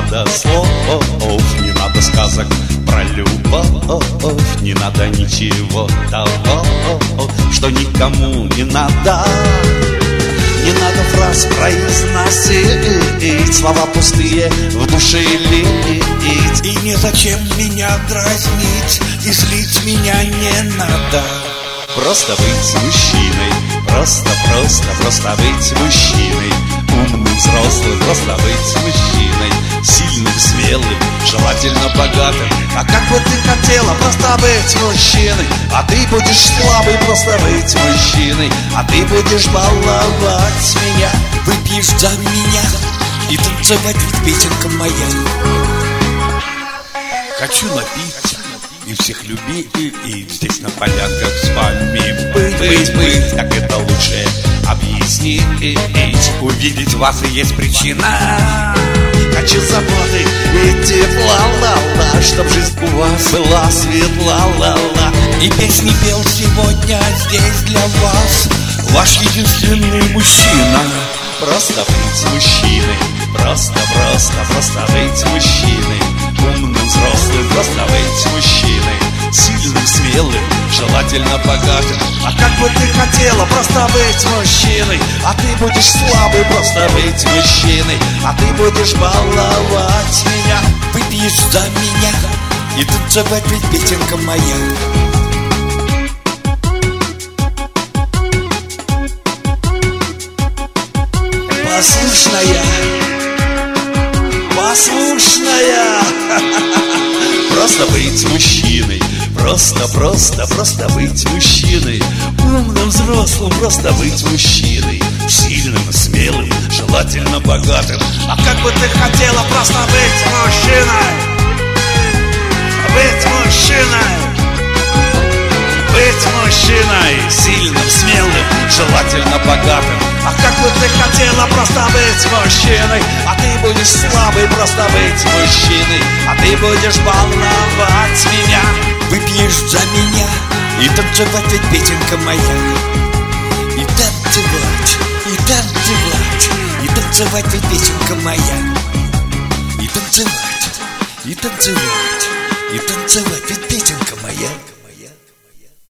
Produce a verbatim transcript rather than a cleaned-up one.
надо слов, не надо сказок про любовь, не надо ничего того, что никому не надо. Не надо фраз произносить, слова пустые в душе лить. И незачем меня дразнить, и злить меня не надо. Просто быть мужчиной, просто, просто, просто быть мужчиной. Умным, взрослым, просто быть мужчиной. Сильным, смелым, желательно богатым. А как бы ты хотела просто быть мужчиной? А ты будешь слабый, просто быть мужчиной. А ты будешь баловать меня. Выпьешь за меня и танцевать, ведь песенка моя. Хочу напиться и всех любить, и здесь на полянках с вами быть, быть, быть. Как это лучше объяснить? Увидеть вас и есть причина. Хочу заботы и тепла, ла-ла, чтоб жизнь у вас была светла, ла-ла. И песни пел сегодня здесь для вас ваш единственный мужчина. Просто быть мужчиной, просто, просто, просто быть мужчиной. Умным, взрослым, просто быть мужчиной. Сильным, смелым, желательно богатым. А как бы ты хотела просто быть мужчиной? А ты будешь слабый, просто быть мужчиной. А ты будешь баловать меня. Выпьешь за меня и танцевать, ведь песенка моя. Послушная, послушная. Просто быть мужчиной, просто, просто, просто быть мужчиной. Умным, взрослым, просто быть мужчиной. Сильным, смелым, желательно богатым. А как бы ты хотела просто быть мужчиной? Быть мужчиной. Быть мужчиной, сильным, смелым, желательно богатым. А как бы ты хотела просто быть мужчиной? А ты будешь слабый, просто быть мужчиной. А ты будешь баловать меня. Выпьешь за меня и танцевать, ведь песенка моя. И танцевать, и танцевать, и танцевать, ведь песенка моя. И танцевать, и танцевать, и танцевать, ведь песенка моя.